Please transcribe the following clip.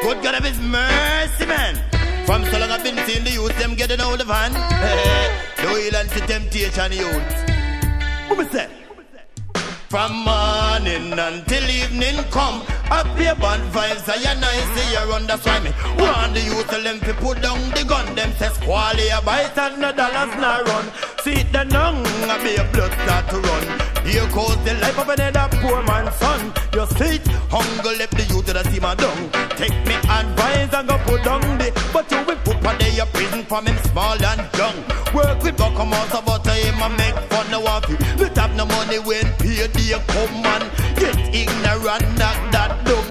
Good God of His mercy, man. From so long I've been seeing the youth, them getting out of hand. No heal and see temptation, youth. What me say? From morning until evening come, up your bad vibes, I see you run, that's why me want the youth tell them to put down the gun. Them says quality a bite and no dollars not run. See the nung, I be a blood start to run. Here goes the life of another poor man's son. You see it, hunger left the youth that see my dung. Take me advice and go put down the, but you will put on your prison from him small and young. Work with buck come out about him and make fun of you. But have no money when pay day come man. Get ignorant, knock that down.